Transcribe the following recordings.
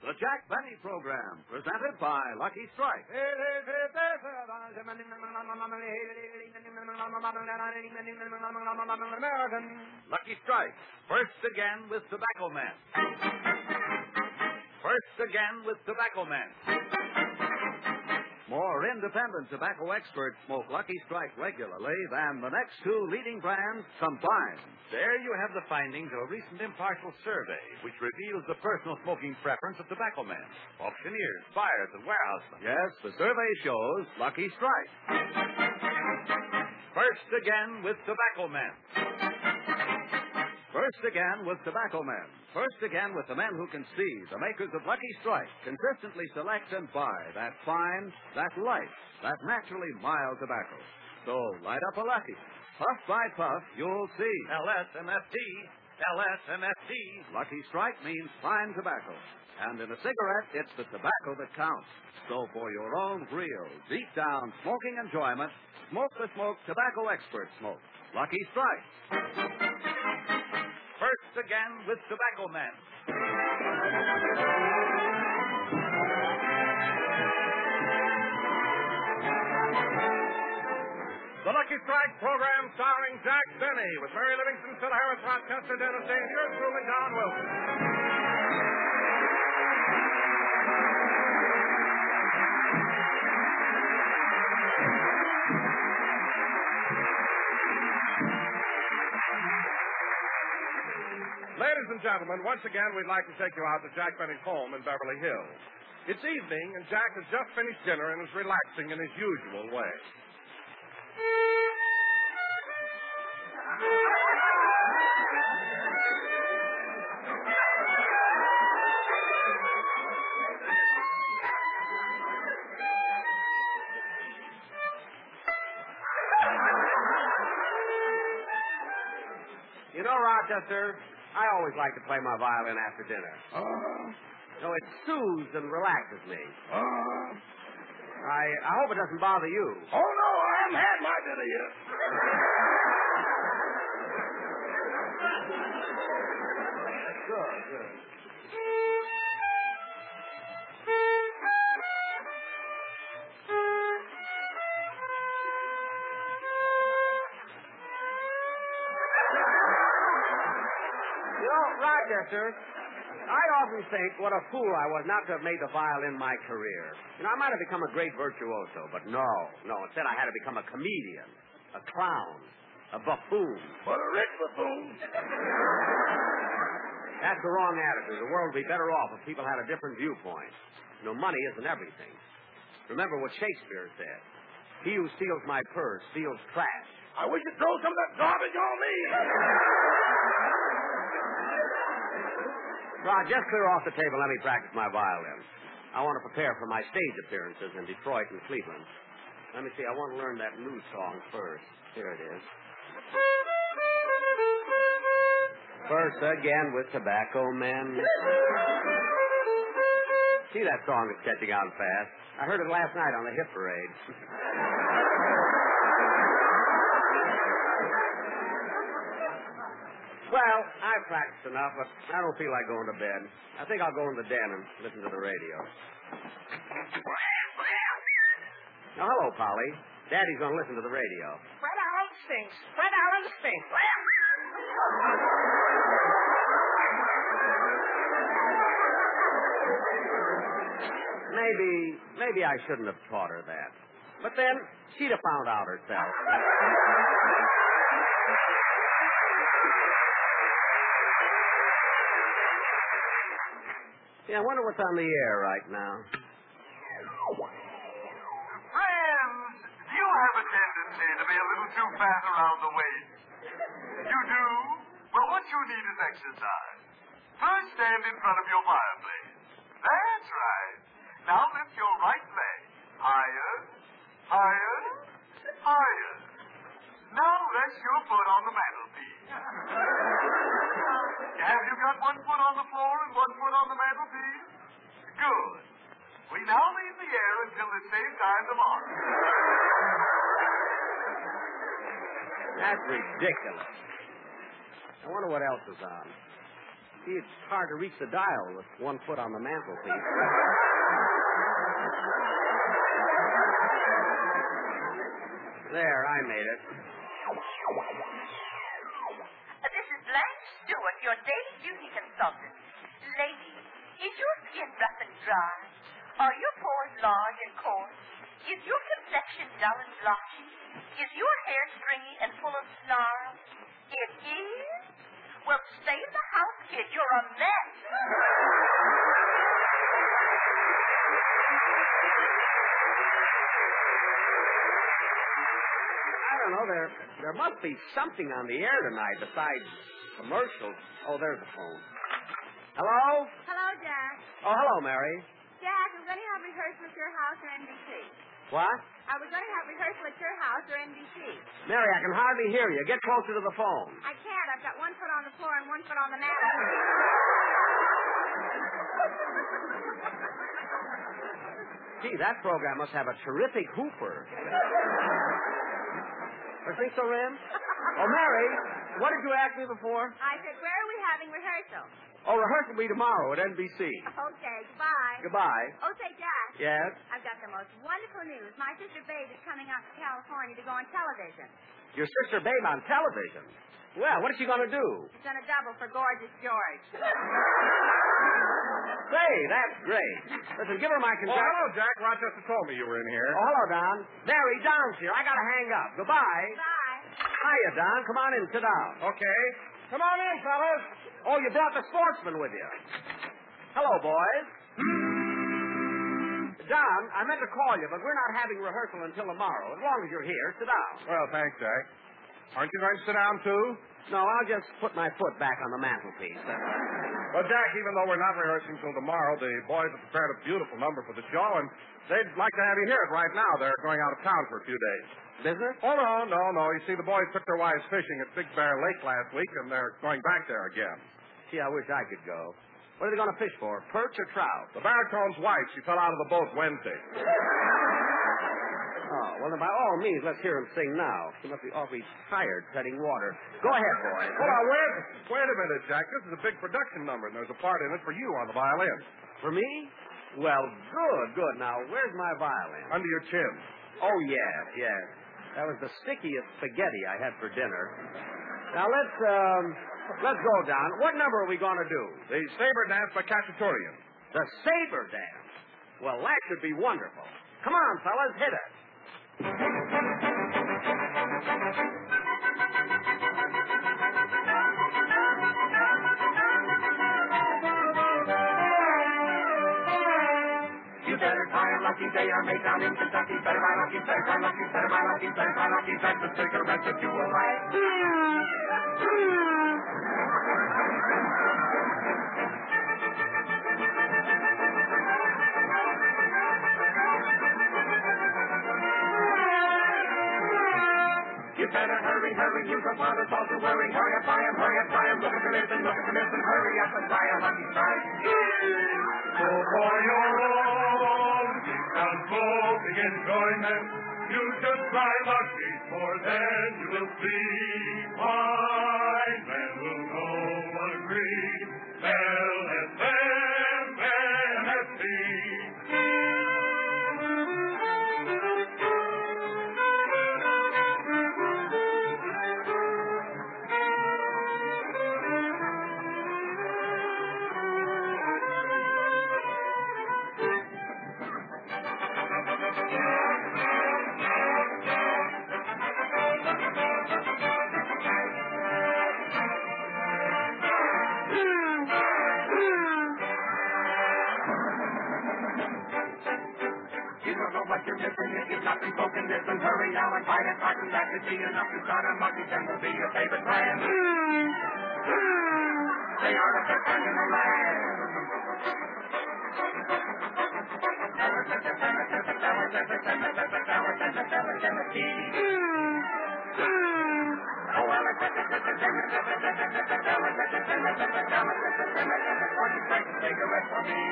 The Jack Benny Program, presented by Lucky Strike. Lucky Strike, first again with Tobacco Man. First again with Tobacco Man. More independent tobacco experts smoke Lucky Strike regularly than the next two leading brands combined. There you have the findings of a recent impartial survey which reveals the personal smoking preference of tobacco men, auctioneers, buyers, and warehousemen. Yes, the survey shows Lucky Strike. First again with Tobacco Men. First again with Tobacco Men. First again with the men who can see, the makers of Lucky Strike, consistently select and buy that fine, that light, that naturally mild tobacco. So light up a Lucky. Puff by puff, you'll see. LSMFT. LSMFT. Lucky Strike means fine tobacco. And in a cigarette, it's the tobacco that counts. So for your own real, deep down smoking enjoyment, smoke the smoke tobacco expert smoke. Lucky Strike. First again with Tobacco Men. The Lucky Strike program starring Jack Benny with Mary Livingston, Phil Harris, Rochester, Dennis Day, and yours truly, Don Wilson. Ladies and gentlemen, once again, we'd like to take you out to Jack Benny's home in Beverly Hills. It's evening, and Jack has just finished dinner and is relaxing in his usual way. You know, Rochester, I always like to play my violin after dinner. So it soothes and relaxes me. I hope it doesn't bother you. Oh, no, I haven't had my dinner yet. Good. Rochester, I often think what a fool I was not to have made the violin my career. You know, I might have become a great virtuoso, but no. Instead, I had to become a comedian, a clown, a buffoon. But a rich buffoon. That's the wrong attitude. The world would be better off if people had a different viewpoint. You know, money isn't everything. Remember what Shakespeare said. He who steals my purse steals trash. I wish you'd throw some of that garbage on me. Rod, just clear off the table and let me practice my violin. I want to prepare for my stage appearances in Detroit and Cleveland. Let me see, I want to learn that new song first. Here it is. First again with Tobacco Men. See, that song is catching on fast. I heard it last night on the hit parade. Well, I've practiced enough, but I don't feel like going to bed. I think I'll go in the den and listen to the radio. Now, hello, Polly. Daddy's going to listen to the radio. Fred Allen stinks. Fred Allen stinks. Maybe I shouldn't have taught her that. But then, she'd have found out herself. Yeah, I wonder what's on the air right now. Friends, do you have a tendency to be a little too fat around the waist? You do? Well, what you need is exercise. First, stand in front of your fireplace. That's right. Now lift your right leg. Higher, higher, higher. Now rest your foot on the mantelpiece. Have you got one foot on the floor and one foot on the mantelpiece? Good. We now leave the air until the same time tomorrow. That's ridiculous. I wonder what else is on. Gee, it's hard to reach the dial with one foot on the mantelpiece. There, I made it. This is Blanche Stewart, your daily beauty consultant. Ladies, is your skin rough and dry? Are your pores large and coarse? Is your complexion dull and blotchy? Is your hair stringy and full of snarls? It is? Well, stay in the house, kid. You're a mess. I don't know. There must be something on the air tonight besides commercials. Oh, there's the phone. Hello? Hello, Jack. Oh, hello, Mary. Jack, we're going to have rehearsal at your house or NBC. What? I was going to have rehearsal at your house or NBC. Mary, I can hardly hear you. Get closer to the phone. I can't. I've got one foot on the floor and one foot on the mat. Gee, that program must have a terrific hooper. You think so, Ren? Oh, Mary, what did you ask me before? I said, where are we having rehearsal? Oh, rehearsal will be tomorrow at NBC. Okay, goodbye. Goodbye. Oh, say, Jack. Yes? I've got the most wonderful news. My sister Babe is coming out to California to go on television. Your sister Babe on television? Well, what is she going to do? She's going to double for Gorgeous George. Say, that's great. Listen, give her my Oh, congratulations. hello, Jack. Rochester told me you were in here. Oh, hello, Don. Mary, Don's here. I got to hang up. Goodbye. Bye. Hiya, Don. Come on in. Sit down. Okay. Come on in, fellas. Oh, you brought the sportsman with you. Hello, boys. Don, I meant to call you, but we're not having rehearsal until tomorrow. As long as you're here, sit down. Well, thanks, Jack. Aren't you going to sit down, too? No, I'll just put my foot back on the mantelpiece. Well, Jack, even though we're not rehearsing till tomorrow, the boys have prepared a beautiful number for the show, and they'd like to have you hear it right now. They're going out of town for a few days. Business? Oh, no. You see, the boys took their wives fishing at Big Bear Lake last week, and they're going back there again. Gee, I wish I could go. What are they going to fish for? Perch or trout? The baritone's wife, she fell out of the boat Wednesday. Oh, well, then by all means, let's hear him sing now. He must be awfully tired treading water. Go ahead, boys. Hold on, wait a minute, Jack. This is a big production number, and there's a part in it for you on the violin. For me? Well, good. Now, where's my violin? Under your chin. Oh, yes. That was the stickiest spaghetti I had for dinner. Now, let's go, Don. What number are we going to do? The Saber Dance by Cacciatorian. The Saber Dance. Well, that should be wonderful. Come on, fellas, hit it. You better try a lucky day or make down in Kentucky. Better buy lucky, better buy lucky, better buy lucky, better buy lucky. That's the cigarette that you will like. You better hurry, you don't want us all to worry. Hurry up, buy 'em, look at the listen, hurry up and buy a lucky strike. So for your own peace and smoking enjoyment, you should try Lucky, for then you will see fine men will know agree. LSMNSC. What you're missing if you've not been smoking this, and hurry now and buy that carton. That could be enough to start a lucky, then will be your favorite brand. They are the best brand in the land. Cigarette for me.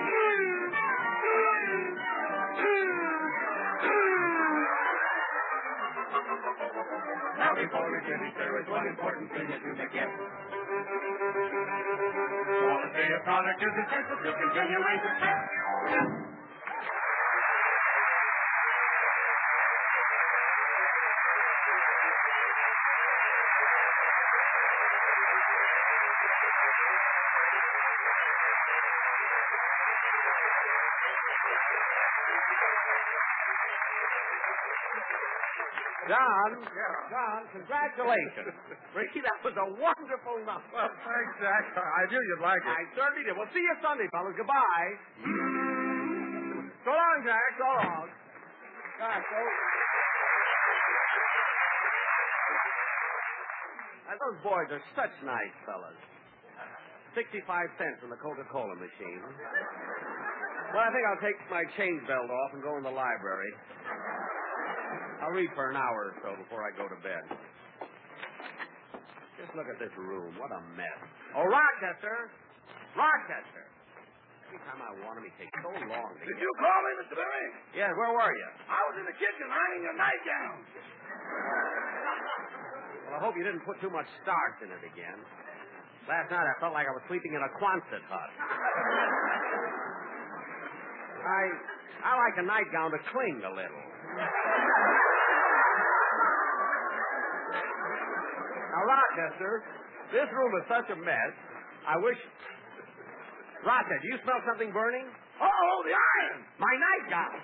Now before we finish, there is one important thing that you forget. All product is essential to continuing success. John, congratulations. Ricky, that was a wonderful number. Well, thanks, Jack. I knew you'd like it. I certainly did. We'll see you Sunday, fellas. Goodbye. So long, Jack. So long. Gosh, those boys are such nice fellas. 65 cents in the Coca-Cola machine. Well, I think I'll take my change belt off and go in the library. I'll read for an hour or so before I go to bed. Just look at this room. What a mess. Oh, Rochester! Rochester! Every time I want him, he takes so long to Did get... you call me, Mr. Berry? Yeah, where were you? I was in the kitchen ironing your nightgown. Well, I hope you didn't put too much starch in it again. Last night I felt like I was sleeping in a Quonset hut. I like a nightgown to cling a little. Now, Rochester, this room is such a mess. I wish... Rochester, do you smell something burning? Uh-oh, the iron. My nightgown.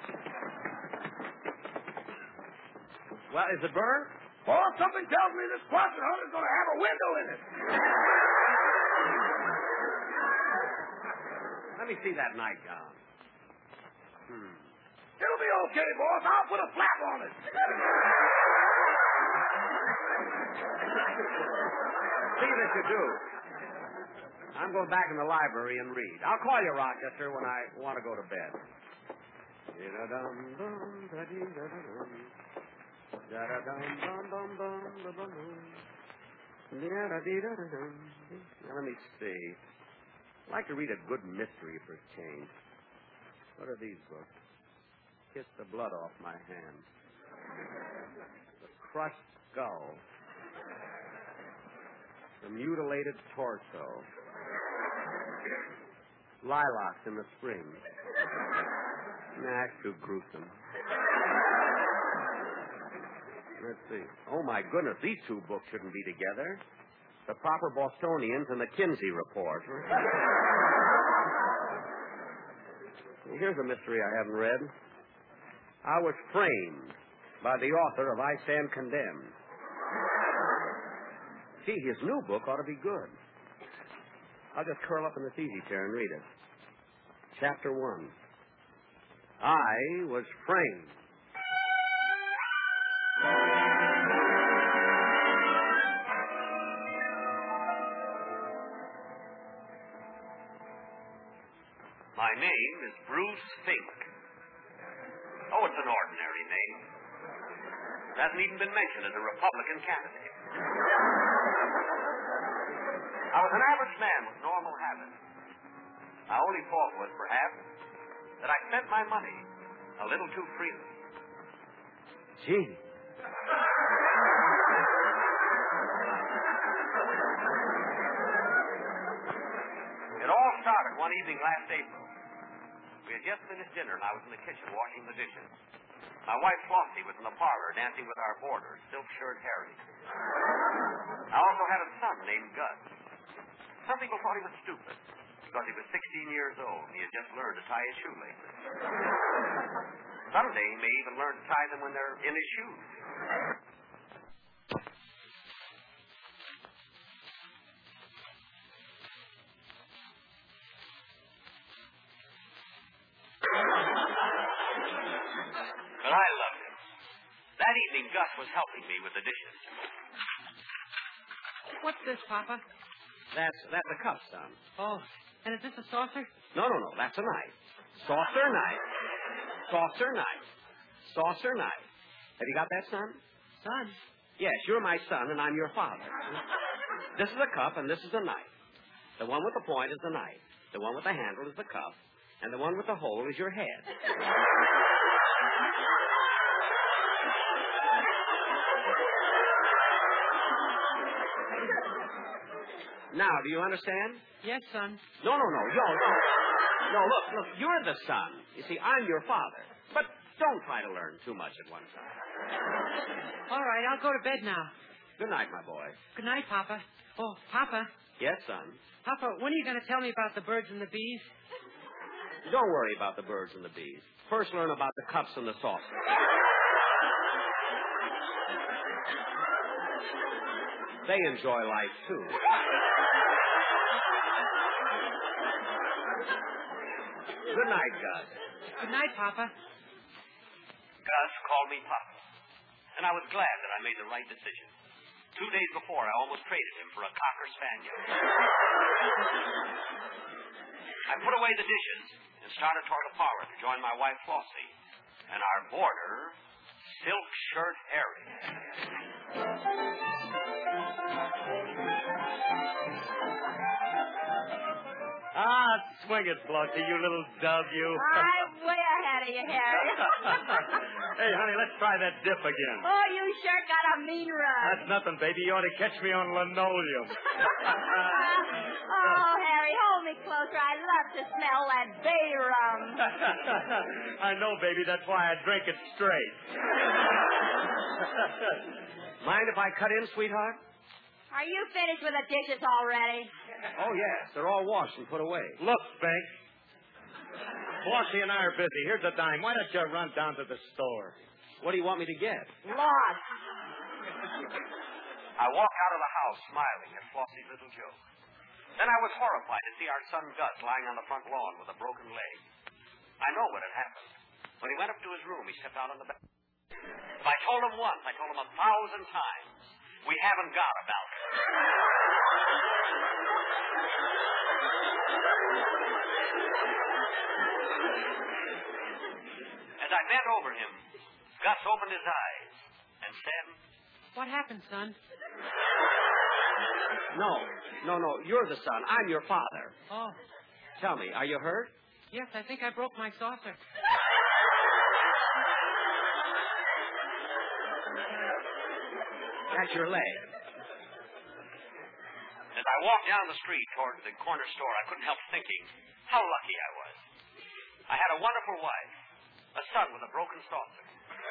Well, is it burned? Oh, something tells me this Quonset hut is going to have a window in it. Let me see that nightgown. It'll be okay, boss. I'll put a flap on it. See that you do. I'm going back in the library and read. I'll call you, Rochester, when I want to go to bed. Now, let me see. I'd like to read a good mystery for a change. What are these books? Kiss the blood off my hands. The crushed skull. The mutilated torso. Lilacs in the spring. Nah, that's too gruesome. Let's see. Oh, my goodness, these two books shouldn't be together. The Proper Bostonians and the Kinsey Report. Here's a mystery I haven't read. I was framed by the author of I Stand Condemned. Gee, his new book ought to be good. I'll just curl up in this easy chair and read it. Chapter 1. I was framed. My name is Bruce Fink. Oh, it's an ordinary name. It hasn't even been mentioned as a Republican candidate. I was an average man with normal habits. My only fault was, perhaps, that I spent my money a little too freely. Gee. It all started one evening last April. We had just finished dinner, and I was in the kitchen washing the dishes. My wife, Flossie, was in the parlor dancing with our boarders, silk-shirt Harry. I also had a son named Gus. Some people thought he was stupid because he was 16 years old and he had just learned to tie his shoelaces. Someday he may even learn to tie them when they're in his shoes. But I loved him. That evening, Gus was helping me with the dishes. What's this, Papa? That's a cup, son. Oh, and is this a saucer? No, that's a knife. Saucer knife. Saucer knife. Saucer knife. Have you got that, son? Son? Yes, you're my son, and I'm your father. This is a cup, and this is a knife. The one with the point is the knife. The one with the handle is the cup, and the one with the hole is your head. Now, do you understand? Yes, son. No. No, look, you're the son. You see, I'm your father. But don't try to learn too much at one time. All right, I'll go to bed now. Good night, my boy. Good night, Papa. Oh, Papa. Yes, son? Papa, when are you going to tell me about the birds and the bees? Don't worry about the birds and the bees. First learn about the cups and the saucers. They enjoy life, too. Good night, Gus. Good night, Papa. Gus called me Papa, and I was glad that I made the right decision. 2 days before, I almost traded him for a Cocker Spaniel. I put away the dishes and started toward the parlor to join my wife, Flossie, and our boarder, Silk Shirt Harry. Swing it, Flossie, you little dove, you. I'm way ahead of you, Harry. Hey, honey, let's try that dip again. Oh, you sure got a mean run. That's nothing, baby. You ought to catch me on linoleum. Oh, Harry, hold me closer. I love to smell that bay rum. I know, baby. That's why I drink it straight. Mind if I cut in, sweetheart? Are you finished with the dishes already? Oh, yes. They're all washed and put away. Look, Bank. Flossie and I are busy. Here's a dime. Why don't you run down to the store? What do you want me to get? Lost. I walked out of the house smiling at Flossie's little joke. Then I was horrified to see our son Gus lying on the front lawn with a broken leg. I know what had happened. When he went up to his room, he stepped out on the balcony. If I told him once, I told him 1,000 times. We haven't got a balcony. As I bent over him, Gus opened his eyes and said, What happened, son? No. You're the son. I'm your father. Oh. Tell me, are you hurt? Yes, I think I broke my saucer. That's your leg. As I walked down the street toward the corner store, I couldn't help thinking how lucky I was. I had a wonderful wife, a son with a broken saucer,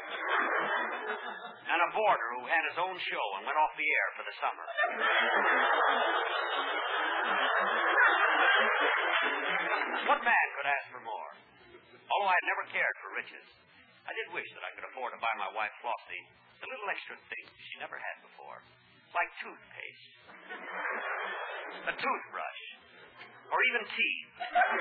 and a boarder who had his own show and went off the air for the summer. What man could ask for more? Although I had never cared for riches, I did wish that I could afford to buy my wife, Flossie, the little extra things she never had before, like toothpaste, a toothbrush, or even teeth.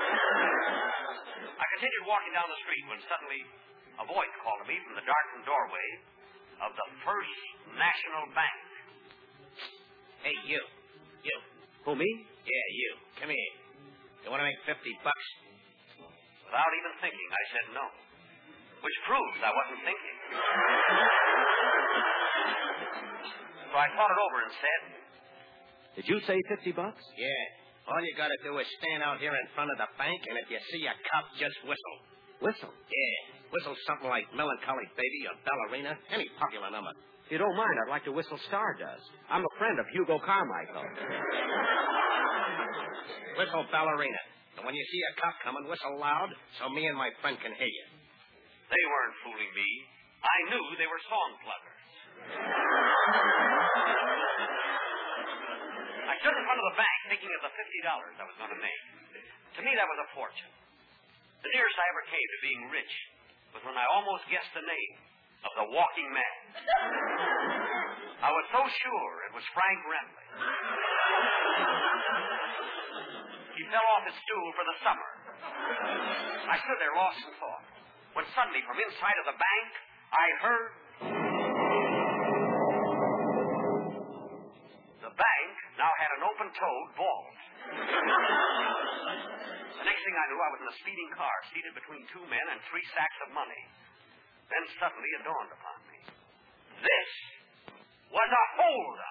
I continued walking down the street when suddenly a voice called to me from the darkened doorway of the First National Bank. Hey, you. Who, me? Yeah, you. Come here. You want to make $50? Without even thinking, I said no, which proves I wasn't thinking. So I thought it over and said, Did you say $50? Yeah. All you got to do is stand out here in front of the bank, and if you see a cop, just whistle. Whistle? Yeah. Whistle something like Melancholy Baby or Ballerina, any popular number. If you don't mind, I'd like to whistle Stardust. I'm a friend of Hugo Carmichael. Whistle Ballerina. And when you see a cop coming, whistle loud so me and my friend can hear you. They weren't fooling me. I knew they were song pluggers. I stood in front of the bank thinking of the $50 I was going to make. To me, that was a fortune. The nearest I ever came to being rich was when I almost guessed the name of the walking man. I was so sure it was Frank Remley. He fell off his stool for the summer. I stood there lost in thought, when suddenly from inside of the bank, I heard... The bank now had an open-toed vault. The next thing I knew, I was in a speeding car, seated between two men and 3 sacks of money. Then suddenly it dawned upon me. This was a holdup.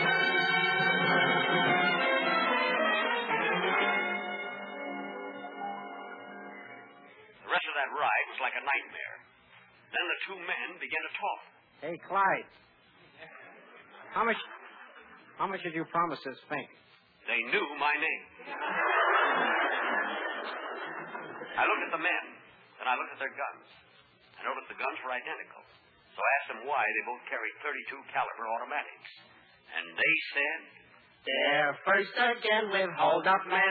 The rest of that ride was like a nightmare. Then the two men began to talk. Hey, Clyde. How much did you promise this Fink? They knew my name. I looked at the men, and I looked at their guns. I noticed the guns were identical. So I asked them why they both carried .32 caliber automatics. And they said, "They're first again with hold-up men."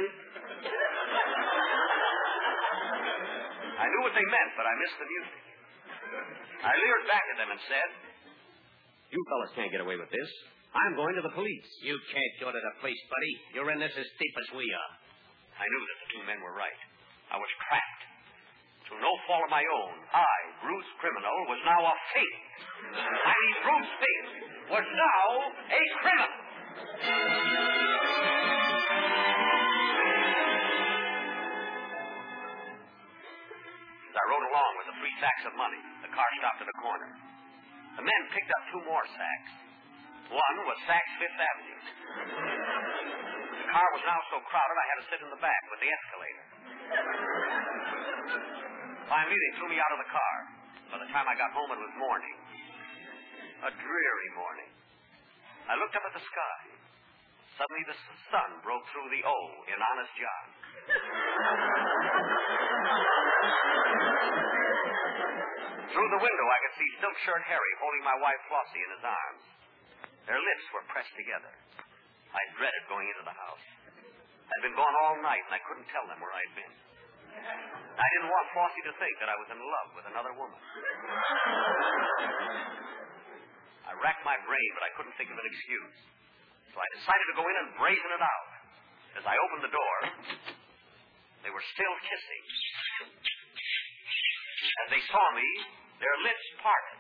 I knew what they meant, but I missed the music. I leered back at them and said, "You fellas can't get away with this. I'm going to the police." "You can't go to the police, buddy. You're in this as deep as we are." I knew that the two men were right. I was trapped. Through no fault of my own, I, Bruce Criminal, was now a fake. I mean, Bruce Fink was now a criminal. As I rode along with the 3 sacks of money, the car stopped at a corner. The men picked up 2 more sacks. One was Saks Fifth Avenue. The car was now so crowded I had to sit in the back with the escalator. Finally, they threw me out of the car. By the time I got home, it was morning. A dreary morning. I looked up at the sky. Suddenly, the sun broke through the O in Honest John. Through the window, I could see Silk-Shirt Harry holding my wife Flossie in his arms. Their lips were pressed together. I dreaded going into the house. I'd been gone all night, and I couldn't tell them where I'd been. I didn't want Flossie to think that I was in love with another woman. I racked my brain, but I couldn't think of an excuse. So I decided to go in and brazen it out. As I opened the door, they were still kissing. As they saw me, their lips parted.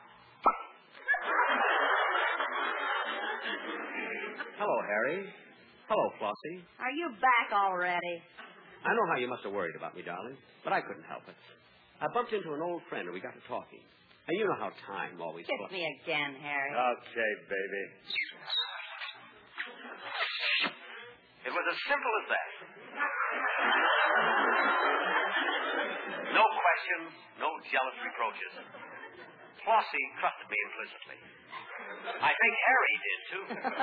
Hello, Harry. Hello, Flossie. Are you back already? I know how you must have worried about me, darling, but I couldn't help it. I bumped into an old friend and we got to talking. And you know how time always Kiss flies. me again, Harry. Okay, baby. It was as simple as that. No questions, no jealous reproaches. Flossie trusted me implicitly. I think Harry did, too.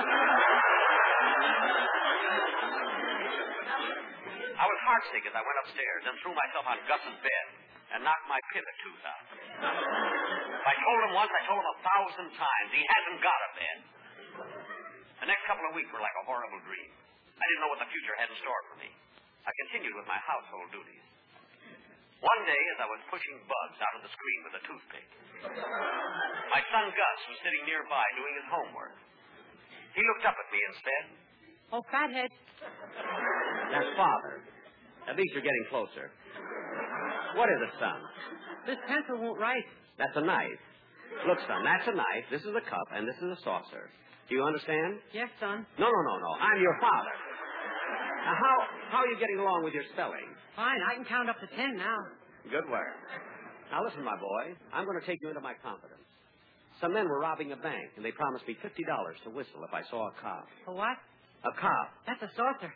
I was heartsick as I went upstairs and threw myself on Gus's bed and knocked my pivot tooth out. I told him once, I told him 1,000 times, he hasn't got a bed. The next couple of weeks were like a horrible dream. I didn't know what the future had in store for me. I continued with my household duties. One day, as I was pushing bugs out of the screen with a toothpick, my son Gus was sitting nearby doing his homework. He looked up at me and said, "Oh, fathead." That's Father. At least you're getting closer. What is it, son? This pencil won't write. That's a knife. Look, son, that's a knife, this is a cup, and this is a saucer. Do you understand? Yes, son. No. I'm your father. Now, how are you getting along with your spelling? Fine, I can count up to 10 now. Good work. Now, listen, my boy. I'm going to take you into my confidence. Some men were robbing a bank, and they promised me $50 to whistle if I saw a cop. A what? A cop. That's a saucer.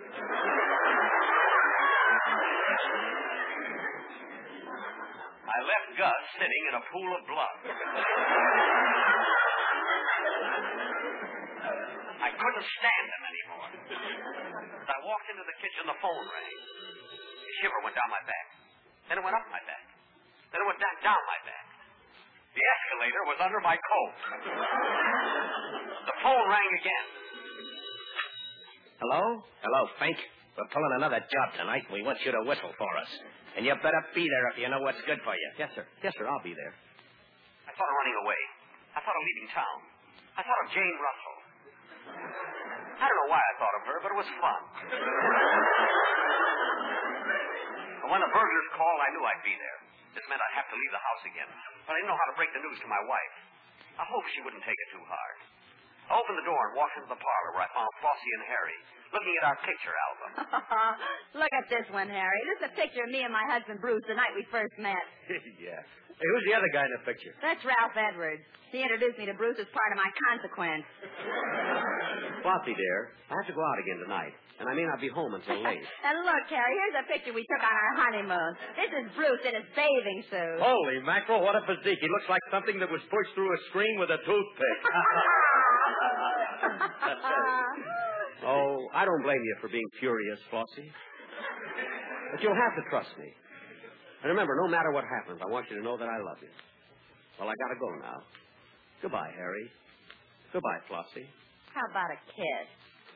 I left Gus sitting in a pool of blood. I couldn't stand him anymore. As I walked into the kitchen, the phone rang. A shiver went down my back. Then it went up my back. Then it went down my back. The escalator was under my coat. The phone rang again. Hello? Hello, Fink. We're pulling another job tonight. We want you to whistle for us. And you better be there if you know what's good for you. Yes, sir. Yes, sir. I'll be there. I thought of running away. I thought of leaving town. I thought of Jane Russell. I don't know why I thought of her, but it was fun. But when the burglars called, I knew I'd be there. This meant I'd have to leave the house again. But I didn't know how to break the news to my wife. I hoped she wouldn't take it too hard. I opened the door and walked into the parlor where I found Flossie and Harry looking at our picture album. Look at this one, Harry. This is a picture of me and my husband, Bruce, the night we first met. Yeah. Hey, who's the other guy in the picture? That's Ralph Edwards. He introduced me to Bruce as part of my consequence. Flossie, dear, I have to go out again tonight, and I may not be home until late. And look, Harry, here's a picture we took on our honeymoon. This is Bruce in his bathing suit. Holy mackerel, what a physique. He looks like something that was pushed through a screen with a toothpick. Oh, I don't blame you for being furious, Flossie. But you'll have to trust me. And remember, no matter what happens, I want you to know that I love you. Well, I gotta go now. Goodbye, Harry. Goodbye, Flossie. How about a kiss?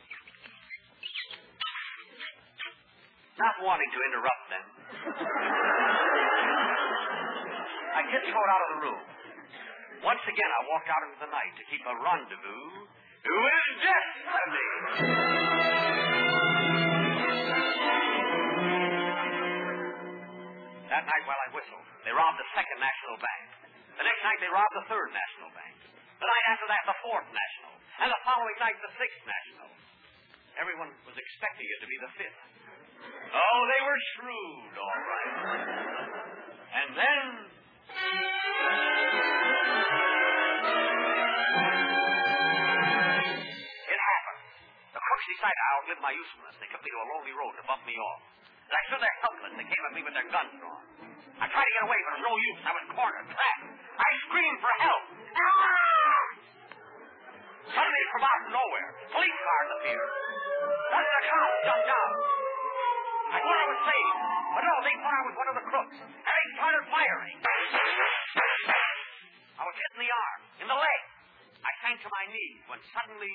Not wanting to interrupt them, I tiptoed out of the room. Once again, I walked out into the night to keep a rendezvous with destiny. That night, while I whistled, they robbed the Second National Bank. The next night, they robbed the Third National Bank. The night after that, the Fourth National. And the following night, the Sixth National. Everyone was expecting it to be the Fifth. Oh, they were shrewd, all right. And then... it happened. The crooks decided I outlived my usefulness. They took me to a lonely road to bump me off. As I stood there helpless, they came at me with their guns drawn. I tried to get away, but it was no use. I was cornered, trapped. I screamed for help. Suddenly, from out of nowhere, police cars appeared. One of the cops jumped out. I thought I was safe, but no, they thought I was one of the crooks, and they started firing. I was hit in the arm, in the leg. I sank to my knees when suddenly...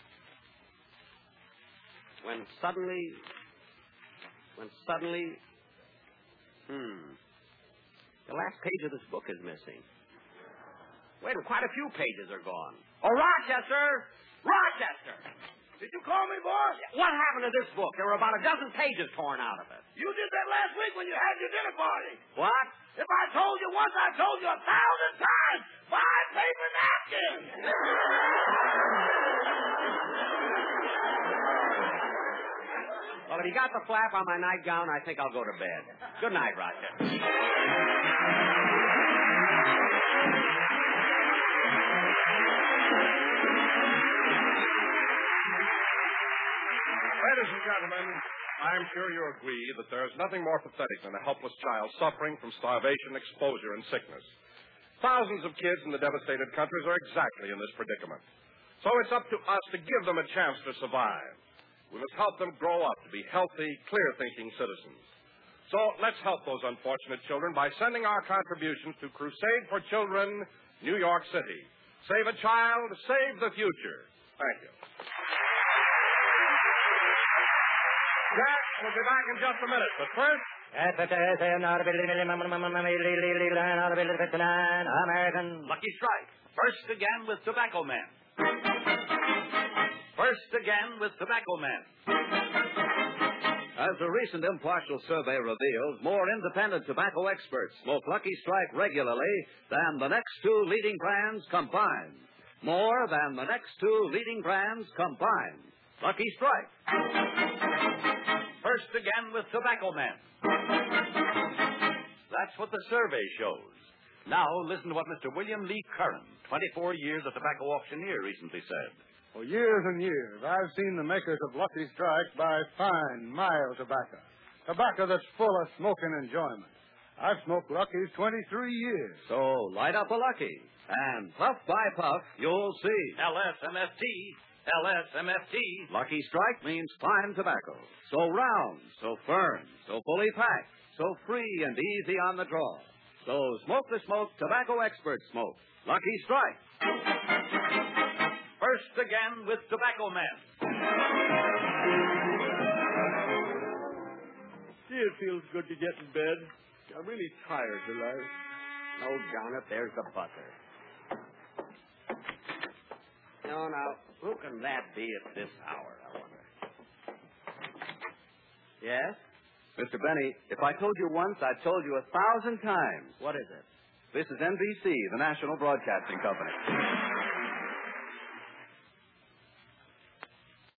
The last page of this book is missing. Wait, quite a few pages are gone. Oh, Rochester! Rochester! Did you call me, boss? What happened to this book? There were about a dozen pages torn out of it. You did that last week when you had your dinner party. What? If I told you once, I told you 1,000 times. Buy paper napkins. Well, if you got the flap on my nightgown, I think I'll go to bed. Good night, Rochester. Ladies and gentlemen, I'm sure you agree that there is nothing more pathetic than a helpless child suffering from starvation, exposure, and sickness. Thousands of kids in the devastated countries are exactly in this predicament. So it's up to us to give them a chance to survive. We must help them grow up to be healthy, clear-thinking citizens. So let's help those unfortunate children by sending our contributions to Crusade for Children, New York City. Save a child, save the future. Thank you. Jack, we'll be back in just a minute, but first... American Lucky Strike. First again with Tobacco Man. First again with Tobacco Man. As a recent impartial survey reveals, more independent tobacco experts smoke Lucky Strike regularly than the next two leading brands combined. More than the next two leading brands combined. Lucky Strike. First again with Tobacco Man. That's what the survey shows. Now, listen to what Mr. William Lee Curran, 24 years a tobacco auctioneer, recently said. For years and years, I've seen the makers of Lucky Strike buy fine, mild tobacco. Tobacco that's full of smoking enjoyment. I've smoked Lucky's 23 years. So, light up a Lucky, and puff by puff, you'll see. LSMFT. LSMFT. Lucky Strike means fine tobacco. So round, so firm, so fully packed, so free and easy on the draw. So smoke the smoke tobacco experts smoke. Lucky Strike. First again with Tobacco Man. Gee, it feels good to get in bed. I'm really tired tonight. Oh, down it, there's the buzzer. No, now, who can that be at this hour, I wonder? Yes? Mr. Benny, if I told you once, I've told you 1,000 times. What is it? This is NBC, the National Broadcasting Company.